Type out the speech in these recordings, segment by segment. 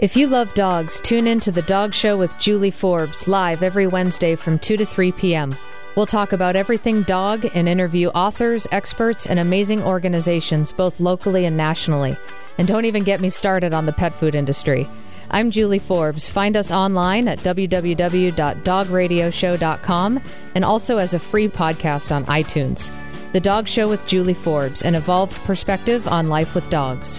If you love dogs, tune in to The Dog Show with Julie Forbes, live every Wednesday from 2 to 3 p.m. We'll talk about everything dog and interview authors, experts, and amazing organizations, both locally and nationally. And don't even get me started on the pet food industry. I'm Julie Forbes. Find us online at www.dogradioshow.com and also as a free podcast on iTunes. The Dog Show with Julie Forbes, an evolved perspective on life with dogs.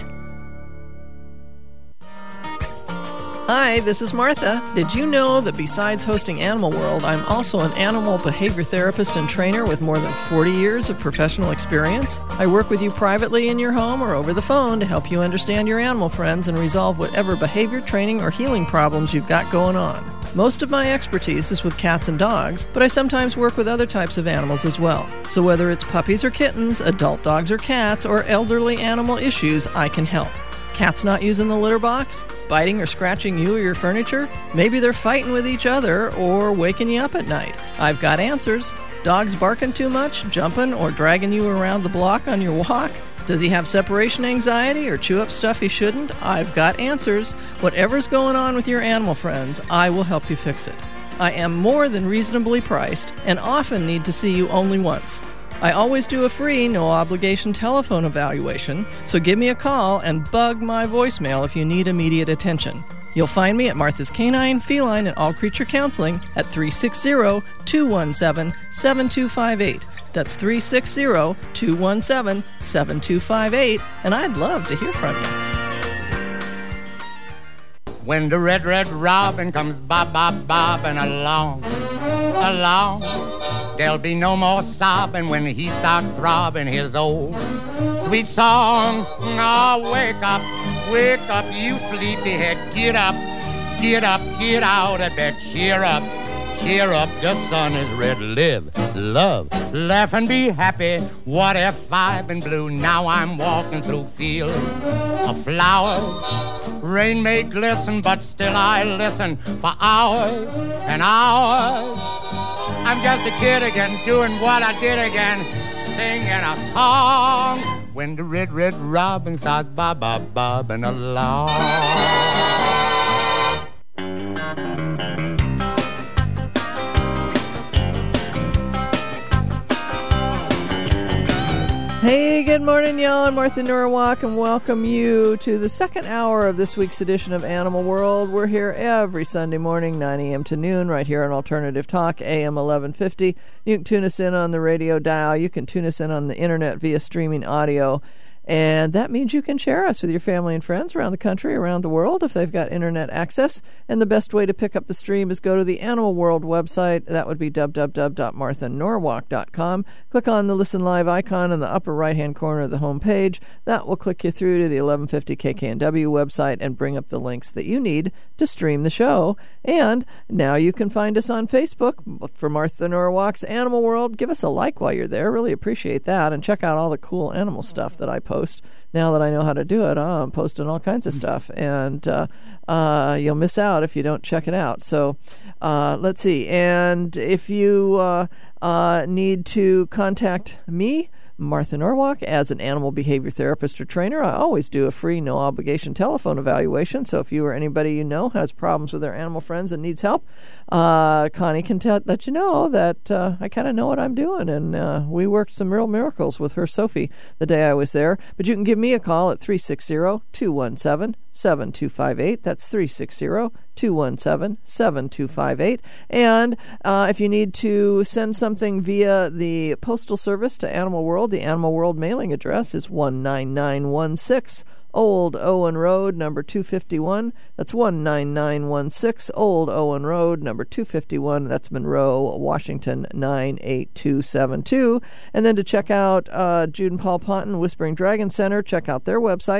Hi, this is Martha. Did you know that besides hosting Animal World, I'm also an animal behavior therapist and trainer with more than 40 years of professional experience? I work with you privately in your home or over the phone to help you understand your animal friends and resolve whatever behavior, training, or healing problems you've got going on. Most of my expertise is with cats and dogs, but I sometimes work with other types of animals as well. So whether it's puppies or kittens, adult dogs or cats, or elderly animal issues, I can help. Cats not using the litter box? Biting or scratching you or your furniture? Maybe they're fighting with each other or waking you up at night. I've got answers. Dogs barking too much, jumping, or dragging you around the block on your walk? Does he have separation anxiety or chew up stuff he shouldn't? I've got answers. Whatever's going on with your animal friends, I will help you fix it. I am more than reasonably priced and often need to see you only once. I always do a free, no-obligation telephone evaluation, so give me a call and bug my voicemail if you need immediate attention. You'll find me at Martha's Canine, Feline, and All Creature Counseling at 360-217-7258. That's 360-217-7258, and I'd love to hear from you. When the red robin comes bobbing along, there'll be no more sobbing when he starts throbbing his old sweet song. Oh, wake up, you sleepyhead. Get up, get out of bed. Cheer up, the sun is red. Live, love, laugh and be happy. What if I've been blue? Now I'm walking through fields of flowers. Rain may glisten, but still I listen for hours and hours. I'm just a kid again, doing what I did again, singing a song. When the red robin starts bobbing along. Hey, good morning, y'all. I'm Martha Norwalk, and welcome you to the second hour of this week's edition of Animal World. We're here every Sunday morning, 9 a.m. to noon, right here on Alternative Talk, AM 1150. You can tune us in on the radio dial. You can tune us in on the internet via streaming audio. And that means you can share us with your family and friends around the country, around the world, if they've got internet access. And the best way to pick up the stream is go to the Animal World website. That would be www.marthanorwalk.com. Click on the Listen Live icon in the upper right-hand corner of the home page. That will click you through to the 1150 KKNW website and bring up the links that you need to stream the show. And now you can find us on Facebook. Look for Martha Norwalk's Animal World. Give us a like while you're there. Really appreciate that. And check out all the cool animal stuff that I post. Now that I know how to do it, I'm posting all kinds of stuff, and you'll miss out if you don't check it out. So let's see. And if you need to contact me, Martha Norwalk, as an animal behavior therapist or trainer, I always do a free, no-obligation telephone evaluation. So if you or anybody you know has problems with their animal friends and needs help, Connie can let you know that I kind of know what I'm doing. And we worked some real miracles with her, Sophie, the day I was there. But you can give me a call at 360-217-7258. That's 360-217-7258. And if you need to send something via the Postal Service to Animal World, the Animal World mailing address is 19916 Old Owen Road, number 251. That's 19916 Old Owen Road, number 251. That's Monroe, Washington, 98272. And then to check out Jude and Paul Ponton, Whispering Dragon Center, check out their website,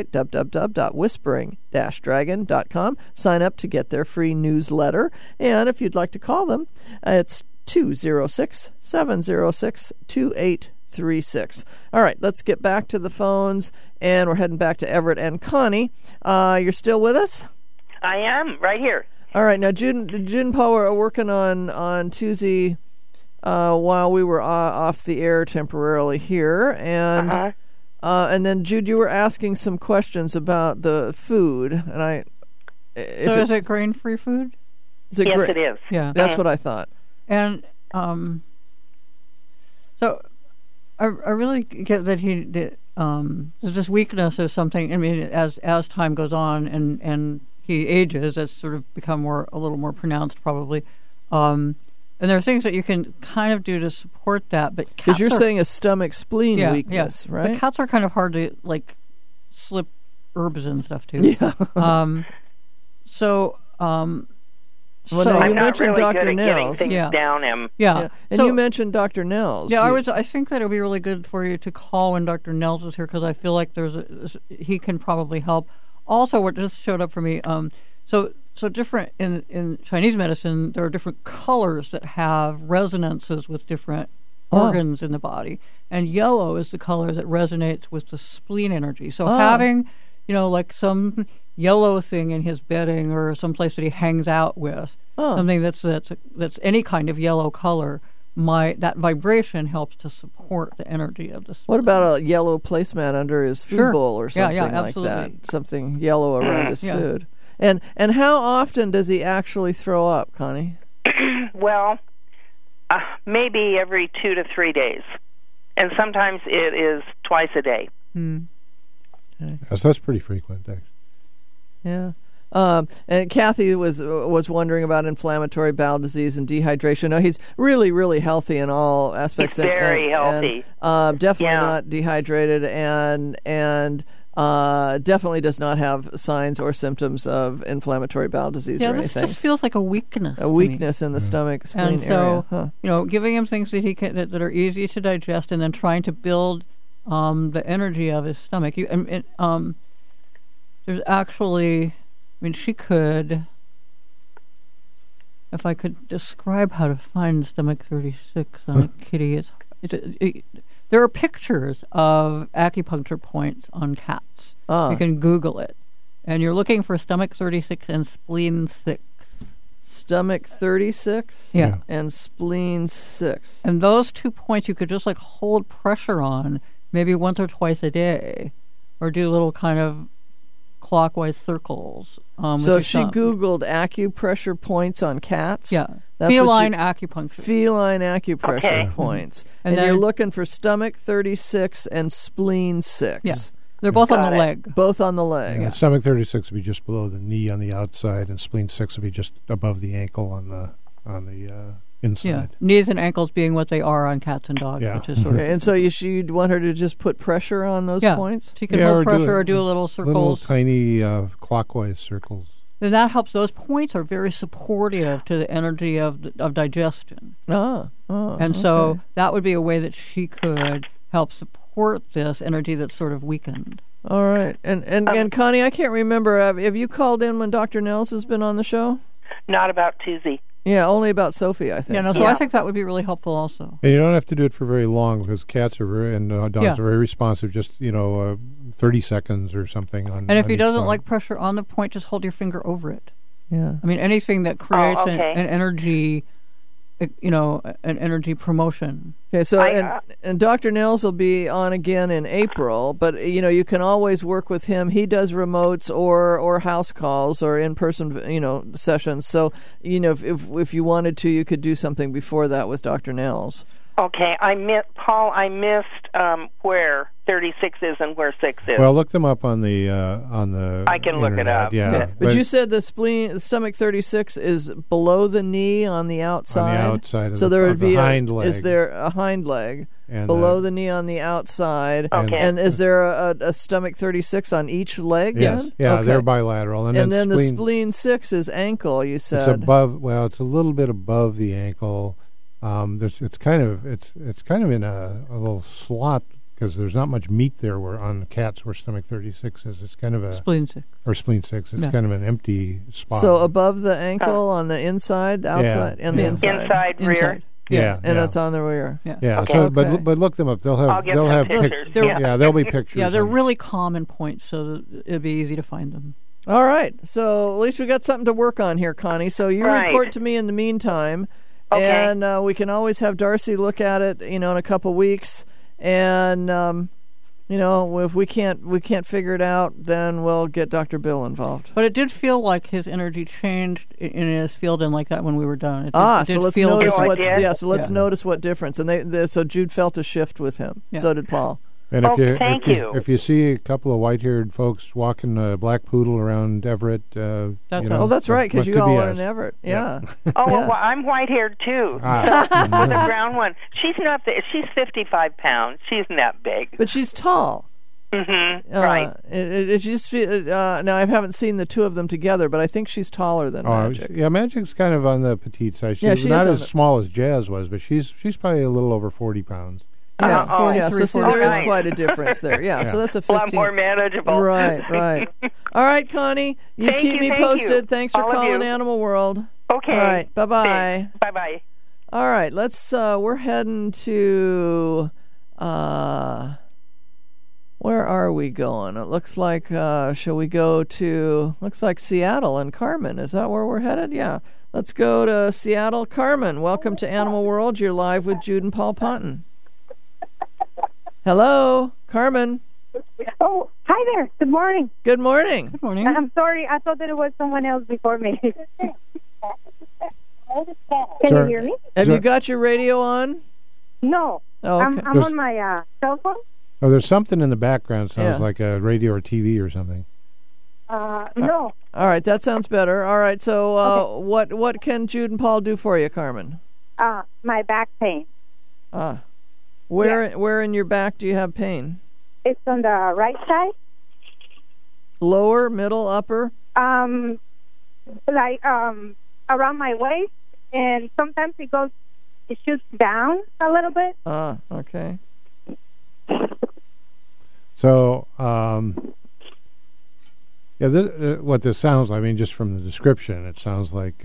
www.whispering-dragon.com. Sign up to get their free newsletter. And if you'd like to call them, it's 206-706-2836. All right, let's get back to the phones, and we're heading back to Everett and Connie. You're still with us? I am, right here. All right, now Jude and Paul were working on Tuesday while we were off the air temporarily here, and then Jude, you were asking some questions about the food, and So is it grain-free food? Is it Yes, it is. Yeah. That's what I thought. And so I really get that there's this weakness is something. I mean, as time goes on and he ages, it's sort of become a little more pronounced, probably. And there are things that you can kind of do to support that, but because you're saying a stomach spleen weakness, right? But cats are kind of hard to slip herbs and stuff too. Yeah. I'm you not mentioned really Dr. good at getting Nels. things down him. Yeah. And you mentioned Dr. Nels. Yeah, I think that it would be really good for you to call when Dr. Nels is here because I feel like he can probably help. Also, what just showed up for me, so different in Chinese medicine, there are different colors that have resonances with different organs in the body. And yellow is the color that resonates with the spleen energy. So having, like some yellow thing in his bedding or someplace that he hangs out with, something that's any kind of yellow color, that vibration helps to support the energy of the spleen. What about a yellow placemat under his food bowl or something like that? Something yellow around his food. And how often does he actually throw up, Connie? Well, maybe every 2 to 3 days. And sometimes it is twice a day. Okay. So that's pretty frequent, actually. Yeah. And Kathy was wondering about inflammatory bowel disease and dehydration. No, he's really, really healthy in all aspects. He's very healthy. And, definitely not dehydrated and definitely does not have signs or symptoms of inflammatory bowel disease or anything. This just feels like a weakness. A weakness in the stomach, spleen area. And so, giving him things that he can that are easy to digest, and then trying to build the energy of his stomach. There's actually, she could, if I could describe how to find stomach 36 on a kitty, there are pictures of acupuncture points on cats. You can Google it. And you're looking for stomach 36 and spleen 6. Stomach 36? Yeah. And spleen 6. And those 2 points you could just hold pressure on maybe once or twice a day, or do little kind of clockwise circles. So if she Googled acupressure points on cats? Yeah. Feline acupuncture. Feline acupressure points. And you're looking for stomach 36 and spleen 6. Yeah. They're both on the leg. Both on the leg. Yeah, stomach 36 would be just below the knee on the outside, and spleen 6 would be just above the ankle on the inside. Yeah. Knees and ankles being what they are on cats and dogs, which is sort of. And so you'd want her to just put pressure on those points? She can hold pressure or do a little circles. Little tiny clockwise circles. And that helps. Those points are very supportive to the energy of digestion. And so that would be a way that she could help support this energy that's sort of weakened. All right. And Connie, I can't remember. Have you called in when Dr. Nels has been on the show? Not about Tuesday. Yeah, only about Sophie, I think. Yeah, so I think that would be really helpful also. And you don't have to do it for very long because cats are dogs are very responsive. Just 30 seconds or something on. And if he doesn't like pressure on the point, just hold your finger over it. Yeah. Anything that creates an energy, an energy promotion. Okay, so and Dr. Nels will be on again in April, but you can always work with him. He does remotes or house calls or in-person sessions. So if you wanted to, you could do something before that with Dr. Nels. Okay, I missed where 36 is and where 6 is. Well, look them up on the I can look it up. Yeah, but you said the stomach 36 is below the knee on the outside. On the outside, so there would be a hind leg. Is there a hind leg and below the knee on the outside? Okay. And is there a stomach 36 on each leg? Yes. Then? Yeah, they're bilateral. And then the spleen 6 is ankle. You said it's above. Well, it's a little bit above the ankle. It's kind of in a little slot because there's not much meat there. Where on the cats, where stomach 36 is, it's kind of a spleen 6 or spleen 6. It's kind of an empty spot. So above the ankle on the inside, the outside, and the inside, rear. Yeah, and it's on the rear. Yeah. Okay. So, but look them up. They'll have pictures. There'll be pictures. Yeah, they're really common points, so it'd be easy to find them. All right. So at least we got something to work on here, Connie. So you report to me in the meantime. Okay. And we can always have Darcy look at it, in a couple weeks. And if we can't figure it out, then we'll get Dr. Bill involved. But it did feel like his energy changed in his field and like that when we were done. So let's notice different. notice what difference. And so Jude felt a shift with him. Yeah. So did Paul. And if you see a couple of white-haired folks walking a black poodle around Everett, that's right, because you all are in Everett. Yeah. Well, I'm white-haired too. With a brown one. She's not. She's 55 pounds. She's not big, but she's tall. Mm-hmm. Right. It just now I haven't seen the two of them together, but I think she's taller than Magic. Yeah, Magic's kind of on the petite side. She's not as small as Jazz was, but she's probably a little over 40 pounds. Yeah, so see, there is quite a difference there. Yeah, so that's a 15. A lot more manageable. Right. All right, Connie, you keep me posted. Thanks for calling Animal World. Okay. All right, bye-bye. Bye-bye. All right, we're heading to, where are we going? It looks like, shall we go to, looks like Seattle and Carmen. Is that where we're headed? Yeah. Let's go to Seattle. Carmen, welcome to Animal World. You're live with Jude and Paul Ponton. Hello, Carmen. Oh, hi there. Good morning. Good morning. Good morning. I'm sorry. I thought that it was someone else before me. Can you hear me? Have you got your radio on? No. Oh, okay. I'm on my cell phone. Oh, there's something in the background. Sounds like a radio or TV or something. No. All right, that sounds better. All right, so what can Jude and Paul do for you, Carmen? My back pain. Where in your back do you have pain? It's on the right side. Lower, middle, upper? Around my waist, and sometimes it shoots down a little bit. Okay. So, what this sounds like, I mean, just from the description, it sounds like,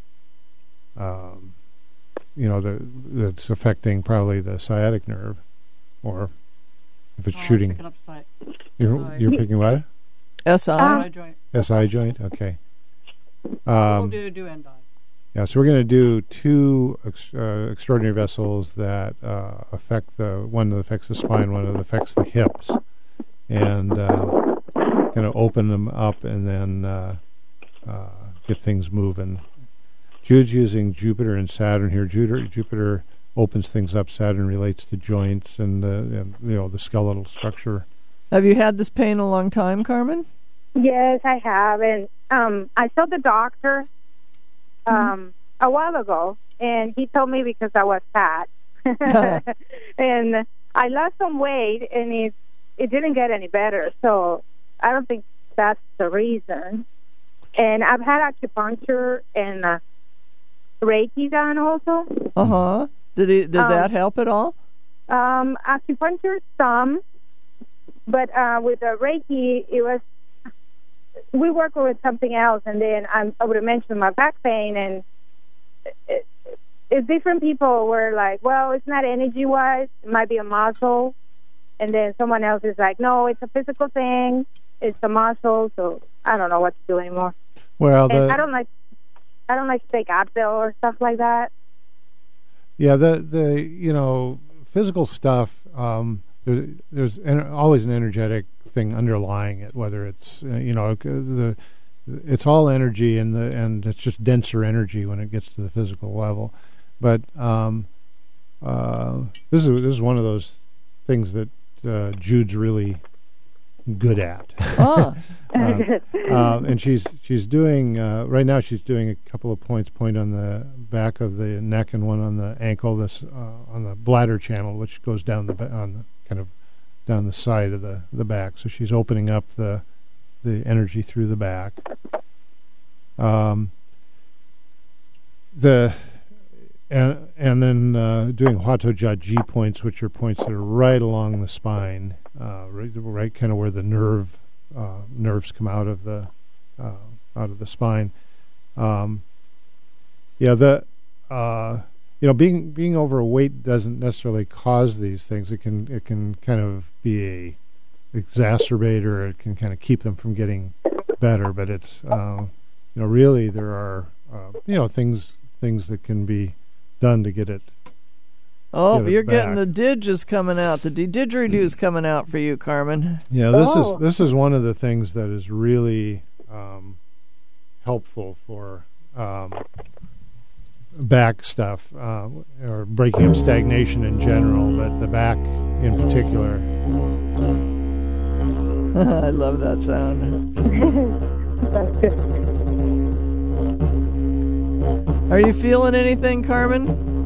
that's affecting probably the sciatic nerve, or if it's shooting. Picking up You're picking what? SI joint. SI joint. Okay. We'll do endo. Yeah, so we're going to do two extraordinary vessels that affect one that affects the spine, one that affects the hips, and going to open them up and then get things moving. Jude's using Jupiter and Saturn here. Jupiter opens things up. Saturn relates to joints and the skeletal structure. Have you had this pain a long time, Carmen? Yes, I have, and I saw the doctor a while ago, and he told me because I was fat, and I lost some weight, and it didn't get any better. So I don't think that's the reason. And I've had acupuncture and Reiki done also. Did that help at all? Acupuncture some, but with the Reiki, we work with something else, and then I would have mentioned my back pain, and different people were like, well, it's not energy-wise, it might be a muscle, and then someone else is like, no, it's a physical thing, it's a muscle, so I don't know what to do anymore. Well, I don't like to take Advil or stuff like that. Yeah, the physical stuff. There's always an energetic thing underlying it. Whether it's it's all energy, and it's just denser energy when it gets to the physical level. But this is one of those things that Jude's really good at. And she's doing right now. She's doing a couple of point on the back of the neck and one on the ankle. This on the bladder channel, which goes down down the side of the back. So she's opening up the energy through the back. And then doing Hwatoja G points, which are points that are right along the spine, right kind of where the nerves come out of the spine. Being overweight doesn't necessarily cause these things. It can kind of be a exacerbator. It can kind of keep them from getting better. But it's really there are things that can be done to get it Oh, get it you're getting back. the didges coming out. The didgeridoo's coming out for you, Carmen. Yeah, this is one of the things that is really helpful for back stuff or breaking up stagnation in general, but the back in particular. I love that sound. That's good. Are you feeling anything, Carmen?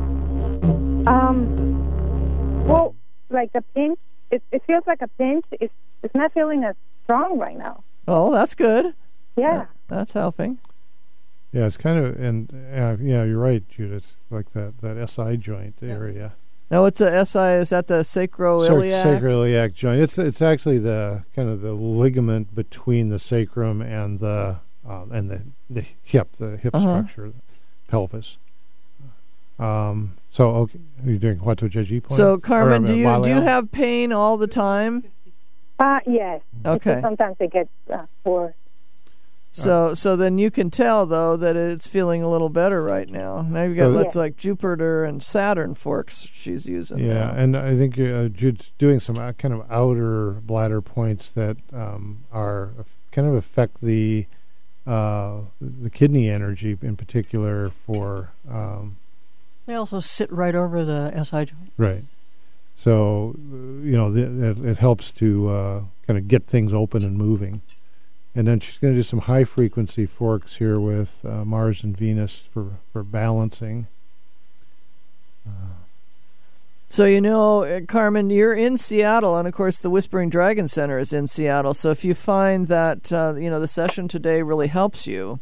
Well, like a pinch. It feels like a pinch. It's not feeling as strong right now. Oh, that's good. Yeah. That's helping. Yeah, it's kind of, and yeah, you're right, Jude. It's like that SI joint area. Now, what's a SI? Is that the sacroiliac? Sacroiliac joint. It's actually the kind of the ligament between the sacrum and the hip, structure, the pelvis. So, okay, are you doing Huato Jiaji point? So, Carmen, do you Waleo? have pain all the time? Yes. Okay. Sometimes it gets worse. So then you can tell, though, that it's feeling a little better right now. Now you've got lots like Jupiter and Saturn forks she's using. Yeah, now. and I think Jude's doing some kind of outer bladder points that are kind of affect the kidney energy in particular for. They also sit right over the SI joint. Right. So, it helps to kind of get things open and moving. And then she's going to do some high-frequency forks here with Mars and Venus for balancing. So, Carmen, you're in Seattle, and, of course, the Whispering Dragon Center is in Seattle. So if you find that, the session today really helps you,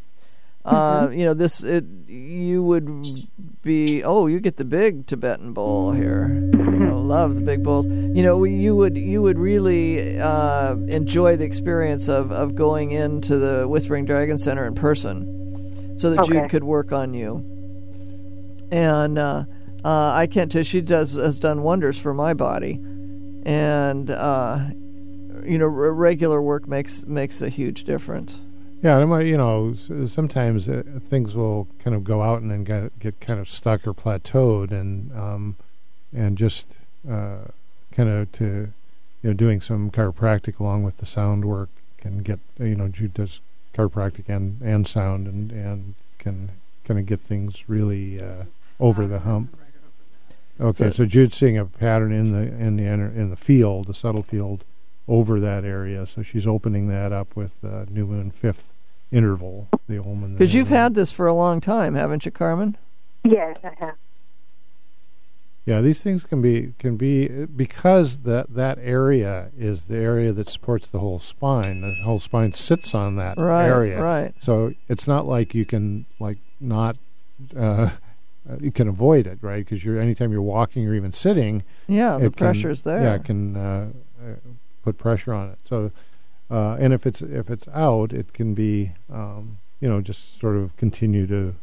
you would be, you get the big Tibetan bowl here. I love the big bowls. You would really enjoy the experience of going into the Whispering Dragon Center in person, so that Jude could work on you. And I can't tell. She has done wonders for my body, and regular work makes a huge difference. Yeah, and sometimes things will kind of go out and then get kind of stuck or plateaued, and just kind of doing some chiropractic along with the sound work can get Jude does chiropractic and sound and can kind of get things really over the hump. Okay, so Jude's seeing a pattern in the field, the subtle field, over that area. So she's opening that up with new moon fifth interval, the Olman. Because you've had this for a long time, haven't you, Carmen? Yes, I have. Yeah, these things can be because that area is the area that supports the whole spine. The whole spine sits on that area. Right. So it's not like you can not you can avoid it, right? Because anytime you're walking or even sitting, the pressure's there. Yeah, it can put pressure on it. So, and if it's out, it can be just sort of continue to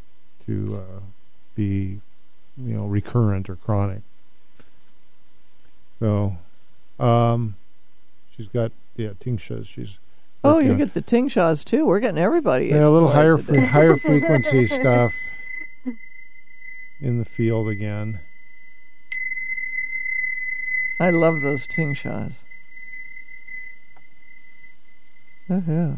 be recurrent or chronic. So, she's got tingshas. She's you get the tingshas too. We're getting everybody. Yeah, a little higher frequency stuff in the field again. I love those tingshas. Oh yeah.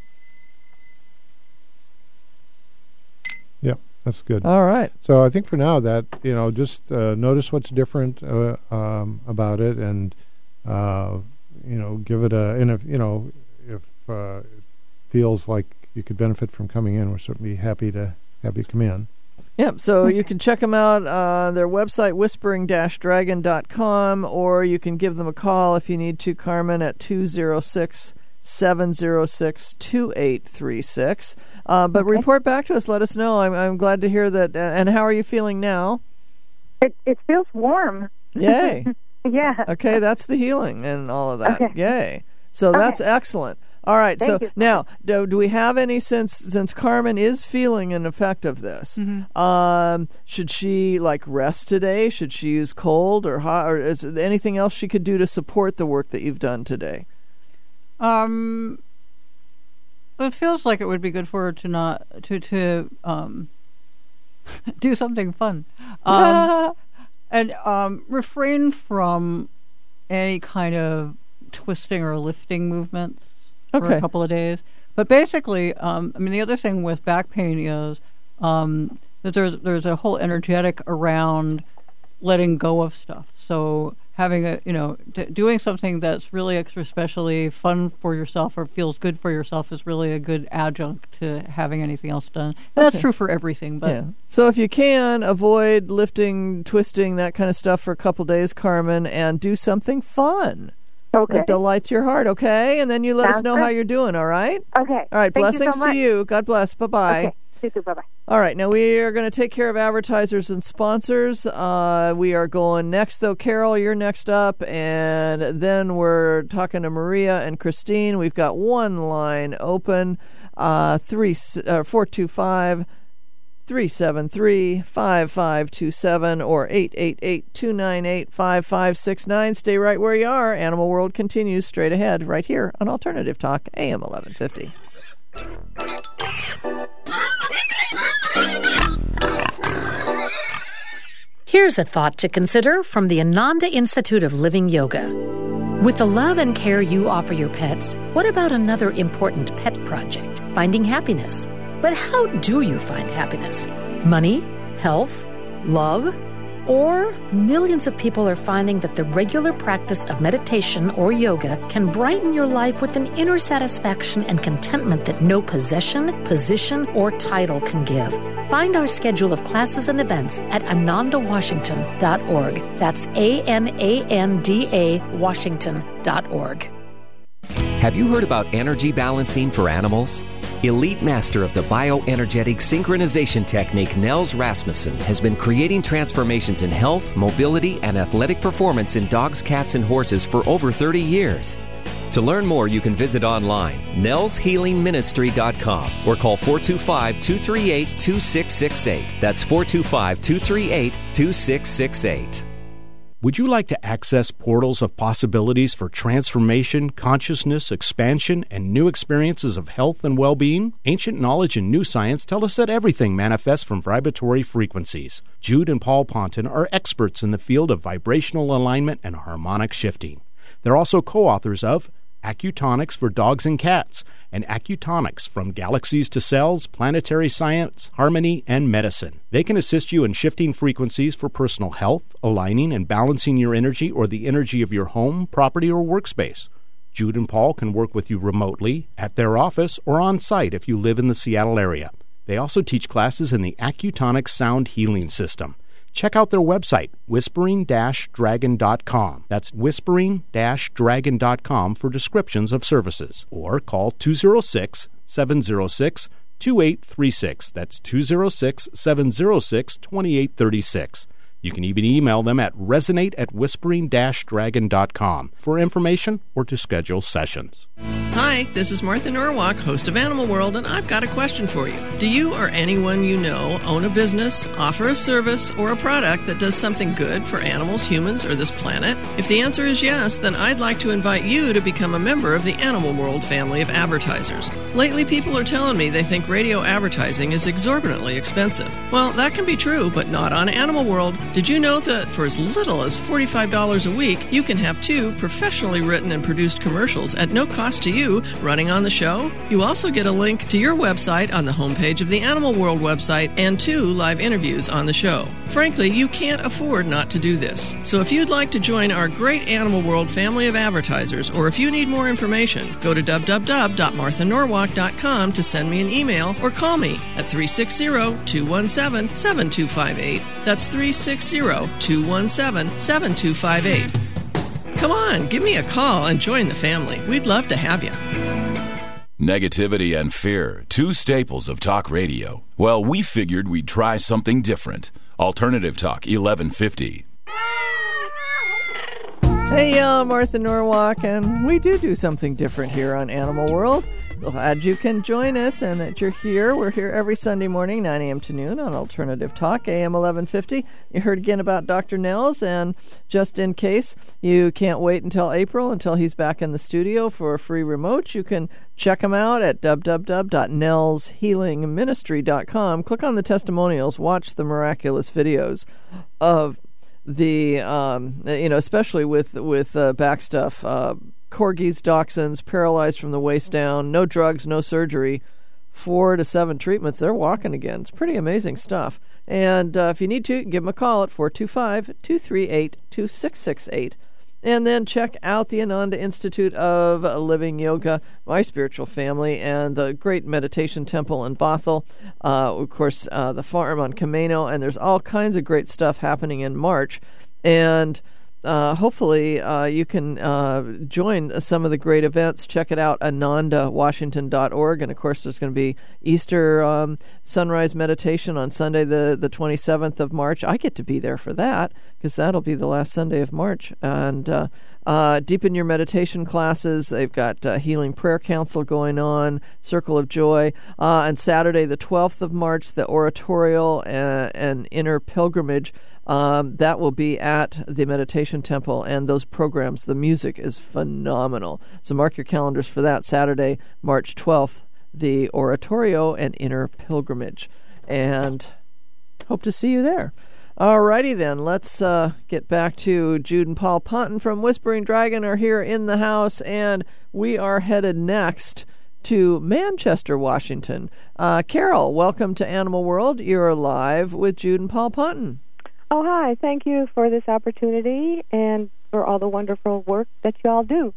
Yep, that's good. All right. So I think for now that just notice what's different about it, and give it and if it feels like you could benefit from coming in, we're certainly happy to have you come in. Yep, so you can check them out on their website, whispering-dragon.com, or you can give them a call if you need to, Carmen, at 206-706-2836. But report back to us. Let us know. I'm glad to hear that. And how are you feeling now? It feels warm. Yay. Yeah. Okay, that's the healing and all of that. Okay. Yay. So that's excellent. All right, Thank you. Now, do we have any, since Carmen is feeling an effect of this, should she rest today? Should she use cold or hot, or is there anything else she could do to support the work that you've done today? It feels like it would be good for her to not to do something fun. And refrain from any kind of twisting or lifting movements for a couple of days. But basically, the other thing with back pain is that there's a whole energetic around letting go of stuff. So having doing something that's really extra specially fun for yourself or feels good for yourself is really a good adjunct to having anything else done. And that's true for everything. But So if you can, avoid lifting, twisting, that kind of stuff for a couple days, Carmen, and do something fun. Okay. That delights your heart, okay? And then you let us know how you're doing, all right? Okay. All right, Thank blessings you so much. to you. God bless. Bye-bye. Okay. You too. Bye-bye. All right, now we are going to take care of advertisers and sponsors. We are going next, though. Carol, you're next up, and then we're talking to Maria and Christine. We've got one line open, 425-373-5527 or 888-298-5569. Stay right where you are. Animal World continues straight ahead right here on Alternative Talk, AM 1150. Here's a thought to consider from the Ananda Institute of Living Yoga. With the love and care you offer your pets, what about another important pet project, finding happiness? But how do you find happiness? Money? Health? Love? Or millions of people are finding that the regular practice of meditation or yoga can brighten your life with an inner satisfaction and contentment that no possession, position, or title can give. Find our schedule of classes and events at anandawashington.org. That's ANANDA Washington.org. Have you heard about energy balancing for animals? Elite master of the bioenergetic synchronization technique, Nels Rasmussen, has been creating transformations in health, mobility, and athletic performance in dogs, cats, and horses for over 30 years. To learn more, you can visit online, nelshealingministry.com, or call 425-238-2668. That's 425-238-2668. Would you like to access portals of possibilities for transformation, consciousness, expansion, and new experiences of health and well-being? Ancient knowledge and new science tell us that everything manifests from vibratory frequencies. Jude and Paul Ponton are experts in the field of vibrational alignment and harmonic shifting. They're also co-authors of Acutonics for Dogs and Cats, and Acutonics from Galaxies to Cells, Planetary Science, Harmony, and Medicine. They can assist you in shifting frequencies for personal health, aligning and balancing your energy or the energy of your home, property, or workspace. Jude and Paul can work with you remotely, at their office, or on site if you live in the Seattle area. They also teach classes in the Acutonics Sound Healing System. Check out their website, whispering-dragon.com. That's whispering-dragon.com for descriptions of services. Or call 206-706-2836. That's 206-706-2836. You can even email them at resonate@whispering-dragon.com for information or to schedule sessions. Hi, this is Martha Norwalk, host of Animal World, and I've got a question for you. Do you or anyone you know own a business, offer a service, or a product that does something good for animals, humans, or this planet? If the answer is yes, then I'd like to invite you to become a member of the Animal World family of advertisers. Lately, people are telling me they think radio advertising is exorbitantly expensive. Well, that can be true, but not on Animal World. Did you know that for as little as $45 a week, you can have 2 professionally written and produced commercials at no cost to you running on the show? You also get a link to your website on the homepage of the Animal World website and 2 live interviews on the show. Frankly, you can't afford not to do this. So if you'd like to join our great Animal World family of advertisers, or if you need more information, go to www.marthanorwalk.com to send me an email or call me at 360-217-7258. That's 360-217-7258. Come on, give me a call and join the family. We'd love to have you. Negativity and fear, 2 staples of talk radio. Well, we figured we'd try something different. Alternative Talk 1150. Hey, y'all, Martha Norwalk, and we do something different here on Animal World. Glad you can join us and that you're here. We're here every Sunday morning, 9 a.m. to noon on Alternative Talk, AM 1150. You heard again about Dr. Nels, and just in case you can't wait until April, until he's back in the studio for a free remote, you can check him out at www.nelshealingministry.com. Click on the testimonials, watch the miraculous videos of the especially with back stuff, corgis, dachshunds, paralyzed from the waist down, no drugs, no surgery, 4 to 7 treatments, they're walking again. It's pretty amazing stuff. And if you need to, give them a call at 425-238-2668. And then check out the Ananda Institute of Living Yoga, my spiritual family, and the great meditation temple in Bothell. Of course, the farm on Camino, and there's all kinds of great stuff happening in March. And hopefully you can join some of the great events. Check it out, anandawashington.org. And, of course, there's going to be Easter sunrise meditation on Sunday, the 27th of March. I get to be there for that because that'll be the last Sunday of March. And deepen your meditation classes. They've got Healing Prayer Council going on, Circle of Joy. And Saturday, the 12th of March, the Oratorial and Inner Pilgrimage. That will be at the Meditation Temple, and those programs, the music is phenomenal. So mark your calendars for that, Saturday, March 12th, the Oratorio and Inner Pilgrimage. And hope to see you there. All righty then, let's get back to Jude and Paul Ponton from Whispering Dragon are here in the house, and we are headed next to Manchester, Washington. Carol, welcome to Animal World. You're live with Jude and Paul Ponton. Oh, hi. Thank you for this opportunity and for all the wonderful work that you all do.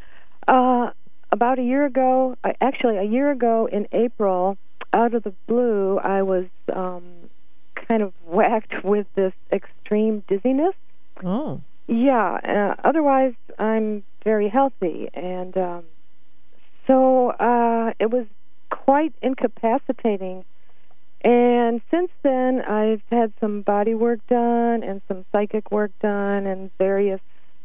About a year ago in April, out of the blue, I was kind of whacked with this extreme dizziness. Oh. Yeah. Otherwise, I'm very healthy. And so it was quite incapacitating. And since then, I've had some body work done and some psychic work done and various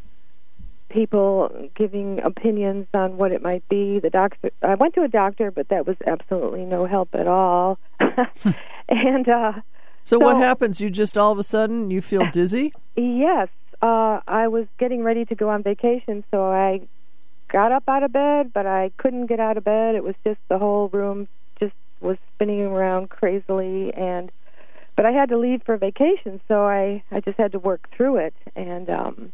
people giving opinions on what it might be. I went to a doctor, but that was absolutely no help at all. And so what happens? You just all of a sudden you feel dizzy? Yes. I was getting ready to go on vacation, so I got up out of bed, but I couldn't get out of bed. It was just the whole room was spinning around crazily, but I had to leave for vacation, so I just had to work through it. And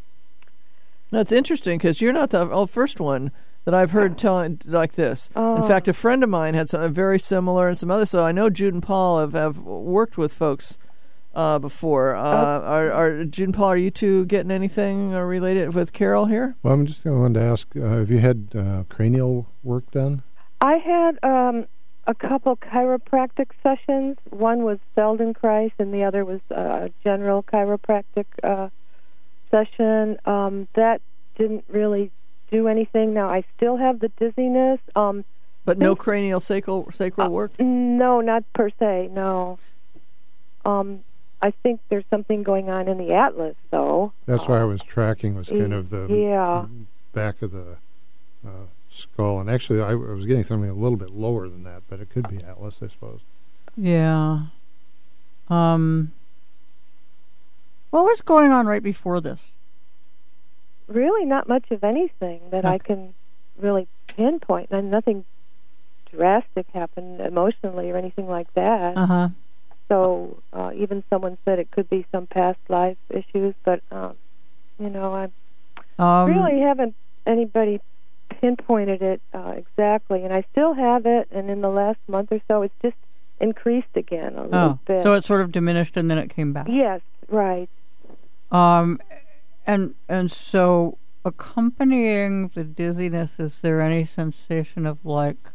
that's interesting because you're not the first one that I've heard telling like this. In fact, a friend of mine had something very similar and some others. So I know Jude and Paul have worked with folks before. Are Jude and Paul, are you two getting anything related with Carol here? Well, I'm just wanted to ask, have you had cranial work done? I had a couple chiropractic sessions. One was Feldenkrais, and the other was a general chiropractic session. That didn't really do anything. Now, I still have the dizziness. But no cranial sacral work? No, not per se, no. I think there's something going on in the atlas, though. That's why I was tracking, was kind of the back of the skull. And actually, I was getting something a little bit lower than that, but it could be atlas, I suppose. Yeah. What was going on right before this? Really not much of anything that I can really pinpoint. And nothing drastic happened emotionally or anything like that. Uh-huh. So even someone said it could be some past life issues, but, I really haven't anybody pinpointed it exactly. And I still have it, and in the last month or so, it's just increased again a little bit. So it sort of diminished and then it came back. Yes, right. And so accompanying the dizziness, is there any sensation of like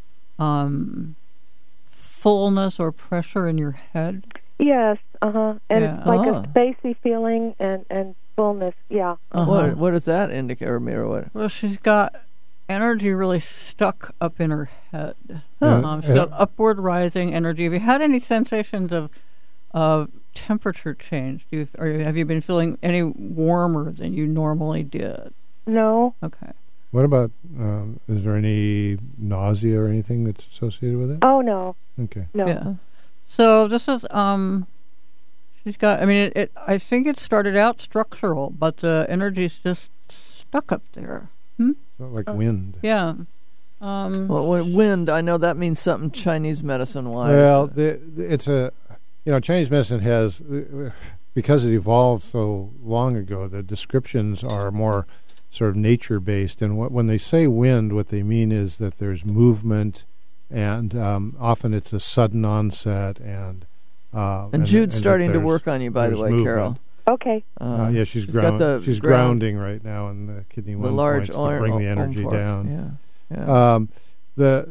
fullness or pressure in your head? Yes, and like a spacey feeling and fullness, yeah. What does that indicate, or mirror what? Well, she's got energy really stuck up in her head. So upward rising energy. Have you had any sensations of temperature change? Have you been feeling any warmer than you normally did? No. Okay. What about, is there any nausea or anything that's associated with it? Oh, no. Okay. No. Yeah. So this is, she's got, I think it started out structural, but the energy's just stuck up there. Like wind. Yeah. Well, wind, I know that means something Chinese medicine-wise. Well, it's a, Chinese medicine has, because it evolved so long ago, the descriptions are more sort of nature-based. And when they say wind, what they mean is that there's movement, and often it's a sudden onset. And Jude's starting to work on you, by the way, movement. Carol. Okay. Yeah, she's grounding right now in the kidney one large points to bring the energy down. Yeah.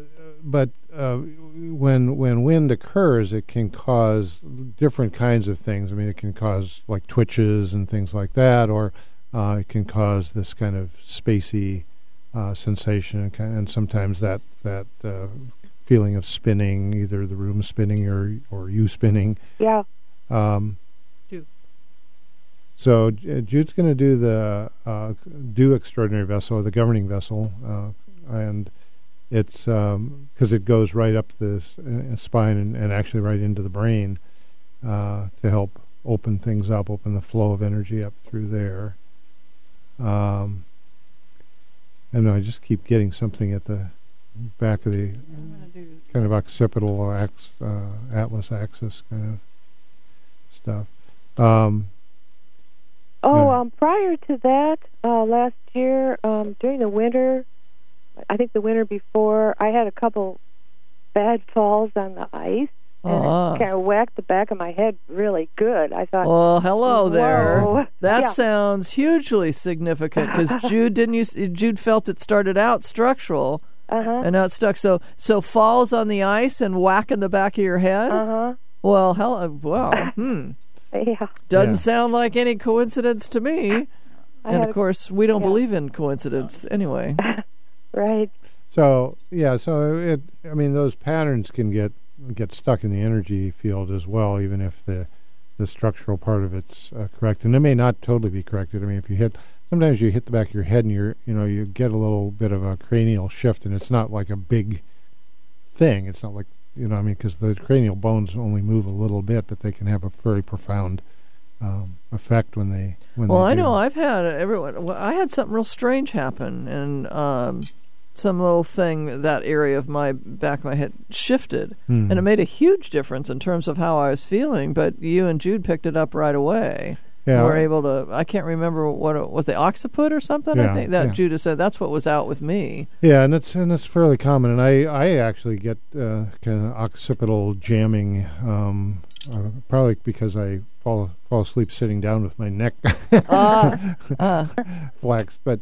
When wind occurs, it can cause different kinds of things. I mean, it can cause like twitches and things like that, or it can cause this kind of spacey sensation, and sometimes that feeling of spinning, either the room spinning or you spinning. Yeah. So Jude's going to do the do extraordinary vessel, or the governing vessel, and it's because it goes right up the spine and actually right into the brain to help open things up, open the flow of energy up through there. And I just keep getting something at the back of the kind of occipital atlas axis kind of stuff. Prior to that, last year, during the winter, I think the winter before, I had a couple bad falls on the ice, and it kind of whacked the back of my head really good. I thought, well, hello there. Whoa. That sounds hugely significant, because Jude felt it started out structural, and now it's stuck. So falls on the ice and whacking the back of your head? Well, Yeah. Doesn't sound like any coincidence to me. And, of course, we don't believe in coincidence anyway. Right. So those patterns can get stuck in the energy field as well, even if the structural part of it's correct. And it may not totally be corrected. I mean, sometimes you hit the back of your head and you get a little bit of a cranial shift, and it's not like a big thing. It's not like, because the cranial bones only move a little bit, but they can have a very profound effect when they. I know I've had I had something real strange happen, and some little thing that area of my back of my head shifted, and it made a huge difference in terms of how I was feeling. But you and Jude picked it up right away. Yeah, we're able to. I can't remember what it was, the occiput or something. I think that Jude said that's what was out with me. Yeah, and it's fairly common, and I actually get kind of occipital jamming, probably because I fall asleep sitting down with my neck flexed. But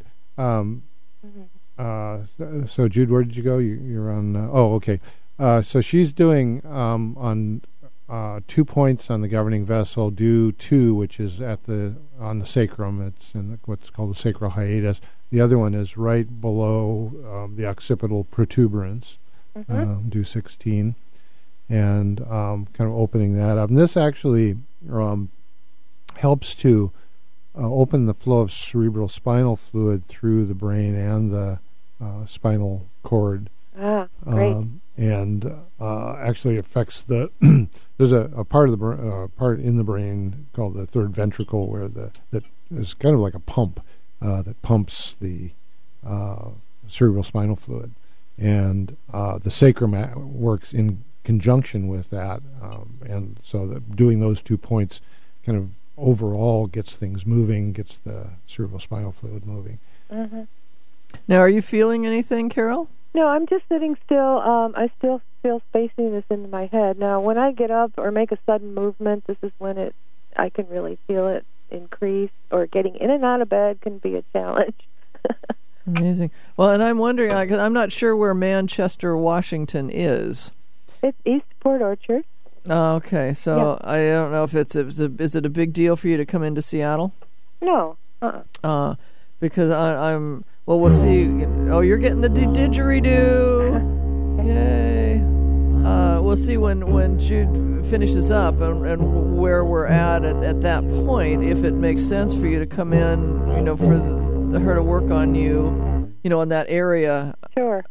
so Jude, where did you go? You're on. Okay. So she's doing on. 2 points on the governing vessel, do 2, which is on the sacrum. It's in what's called the sacral hiatus. The other one is right below the occipital protuberance, do 16, and kind of opening that up. And this actually helps to open the flow of cerebral spinal fluid through the brain and the spinal cord. Great. And actually affects the. There's a part of the part in the brain called the third ventricle where that is kind of like a pump that pumps the cerebral spinal fluid, and the sacrum works in conjunction with that, and so doing those 2 points kind of overall gets things moving, gets the cerebral spinal fluid moving. Now, are you feeling anything, Carol? No, I'm just sitting still. I still feel spaciness in my head. Now, when I get up or make a sudden movement, this is when I can really feel it increase, or getting in and out of bed can be a challenge. Amazing. Well, and I'm wondering, I'm not sure where Manchester, Washington is. It's East Port Orchard. Oh, okay. So I don't know if is it a big deal for you to come into Seattle? No. Because I'm. Well, we'll see. You're getting the didgeridoo. Yay. We'll see when Jude finishes up and where we're at that point, if it makes sense for you to come in, for her to work on you, in that area. Sure.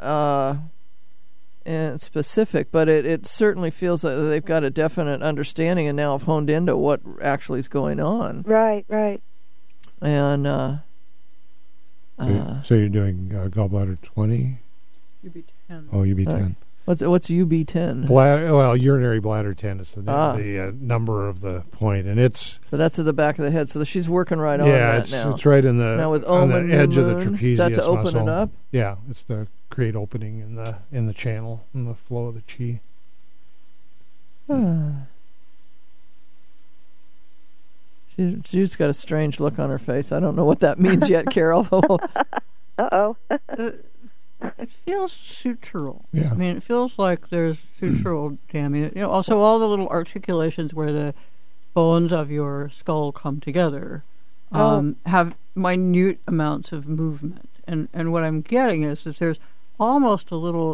And specific, but it certainly feels like they've got a definite understanding and now have honed into what actually is going on. Right. And so you're doing gallbladder 20? UB10. Oh, UB10. What's UB10? Urinary bladder 10 is the number of the point, and it's. But that's at the back of the head, so she's working right on that now. Yeah, it's right in the now with on the edge of the moon, trapezius is that to open muscle. it up? Yeah, it's to create opening in the channel in the flow of the chi. She's got a strange look on her face. I don't know what that means yet, Carol. Uh-oh. It feels sutural. Yeah. I mean, it feels like there's sutural damage. Also all the little articulations where the bones of your skull come together have minute amounts of movement. And what I'm getting is there's almost a little